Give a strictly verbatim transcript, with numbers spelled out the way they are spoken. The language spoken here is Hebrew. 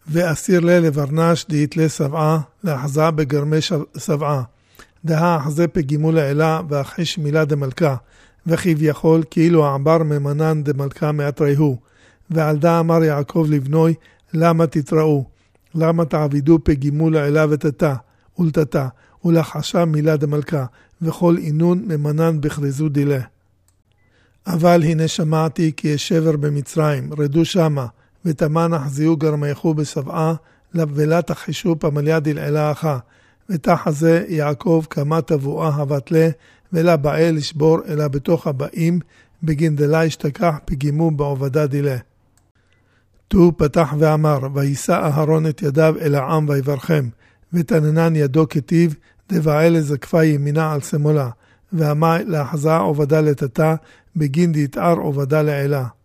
ואסיר לה לברנש דית לסבעה, לאחזה בגרמי סבעה. דהה אחזה פגימו לאלה, ואחיש מילה דמלכה, וכביכול כאילו העבר ממנן דמלכה מאתריהו. ועל דה אמר יעקב לבנוי, למה תתראו? למה תעבידו פגימו לאלה ותתה, ולתתה, ולחשה מילה דמלכה, וכל אינון ממנן בכרזו דילה. אבל הנה שמעתי כי יש שבר במצרים, רדו שמה, ותמן אחזיו גרמייכו בסבעה, ולה תחשו פמליה דלעילה אחת. ותחזה יעקב כמה תבואה הבטלה, ולה באה לשבור אלא בתוך הבאים, בגין דלה השתכח פגימו בעובדה דילה. תו פתח ואמר, וישא אהרון את ידיו אל העם ויברכם, ותננן ידו כתיב, דבעה לזקפה ימינה על שמאלה, ואמה לאחזה עובדה לתתה, בגין דתאר עובדה לעילה.